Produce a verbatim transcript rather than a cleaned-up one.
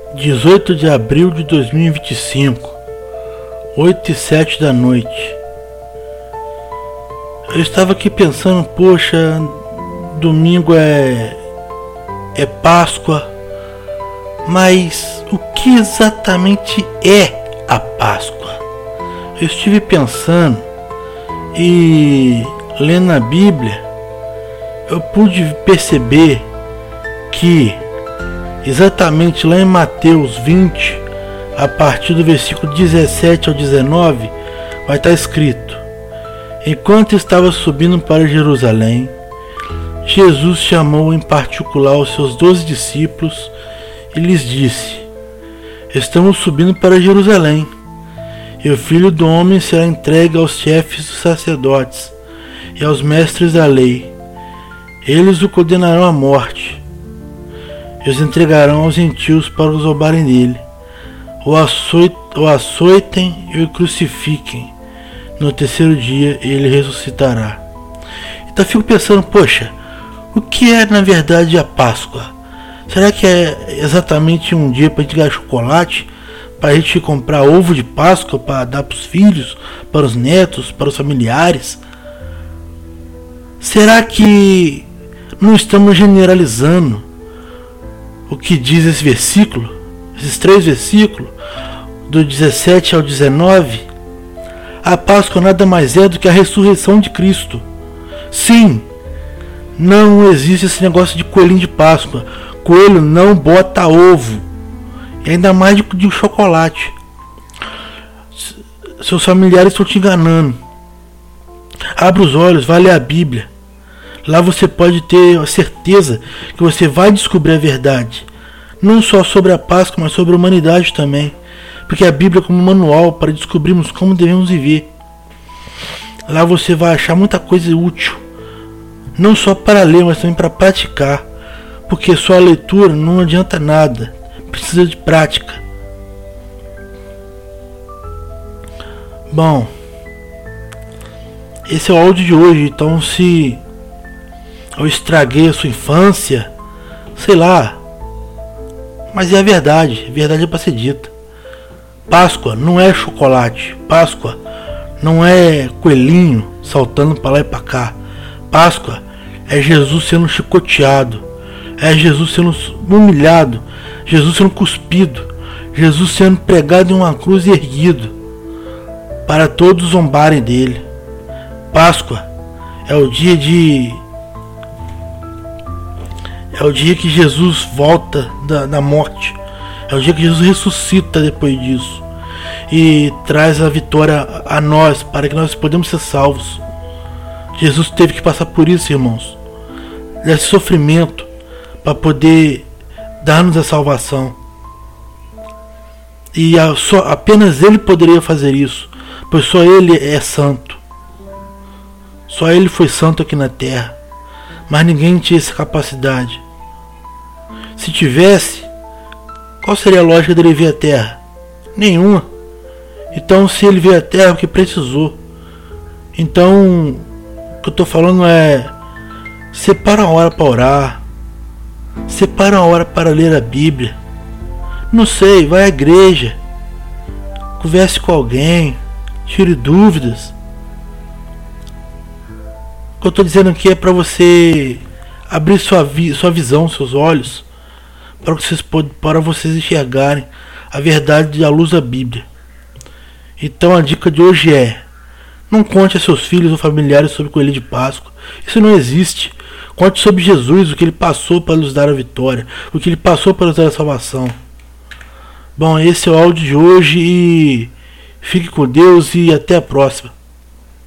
dezoito de abril de dois mil e vinte e cinco, oito e sete da noite. Eu estava aqui pensando, poxa, domingo é é Páscoa, mas o que exatamente é a Páscoa? Eu estive pensando e lendo a Bíblia, eu pude perceber que exatamente lá em Mateus vinte, a partir do versículo dezessete ao dezenove, vai estar escrito: enquanto estava subindo para Jerusalém, Jesus chamou em particular os seus doze discípulos e lhes disse: estamos subindo para Jerusalém, e o Filho do Homem será entregue aos chefes dos sacerdotes e aos mestres da lei. Eles o condenarão à morte e os entregarão aos gentios para os roubarem dele, o açoitem e o crucifiquem. No terceiro dia ele ressuscitará. Então eu fico pensando, poxa, o que é na verdade a Páscoa? Será que é exatamente um dia para a gente ganhar chocolate, para a gente comprar ovo de Páscoa para dar para os filhos, para os netos, para os familiares? Será que não estamos generalizando o que diz esse versículo, esses três versículos, do dezessete ao dezenove? A Páscoa nada mais é do que a ressurreição de Cristo. Sim, não existe esse negócio de coelhinho de Páscoa. Coelho não bota ovo, e ainda mais de, de chocolate. Seus familiares estão te enganando. Abra os olhos, vai ler a Bíblia. Lá você pode ter a certeza que você vai descobrir a verdade, não só sobre a Páscoa, mas sobre a humanidade também, porque a Bíblia é como um manual para descobrirmos como devemos viver. Lá você vai achar muita coisa útil, não só para ler, mas também para praticar, porque só a leitura não adianta nada, precisa de prática. Bom, esse é o áudio de hoje. Então, se eu estraguei a sua infância, sei lá, mas é a verdade, a verdade é para ser dita. Páscoa não é chocolate, Páscoa não é coelhinho saltando para lá e para cá. Páscoa é Jesus sendo chicoteado, é Jesus sendo humilhado, Jesus sendo cuspido, Jesus sendo pregado em uma cruz e erguido, para todos zombarem dele. Páscoa é o dia de É o dia que Jesus volta da, da morte. É o dia que Jesus ressuscita depois disso e traz a vitória a nós, para que nós podemos ser salvos. Jesus teve que passar por isso, irmãos, desse sofrimento, para poder dar-nos a salvação. E a, só, apenas Ele poderia fazer isso, pois só Ele é santo. Só Ele foi santo aqui na terra, mas ninguém tinha essa capacidade. Se tivesse, qual seria a lógica dele vir à terra? Nenhuma. Então, se ele veio à terra, é porque precisou. Então, o que eu estou falando é: separa uma hora para orar, separa uma hora para ler a Bíblia. Não sei, vai à igreja, converse com alguém, tire dúvidas. O que eu estou dizendo aqui é para você abrir sua, vi sua visão, seus olhos, para vocês, para vocês enxergarem a verdade à luz da Bíblia. Então a dica de hoje é: não conte a seus filhos ou familiares sobre o coelho de Páscoa. Isso não existe. Conte sobre Jesus, o que ele passou para nos dar a vitória, o que ele passou para nos dar a salvação. Bom, esse é o áudio de hoje e fique com Deus e até a próxima.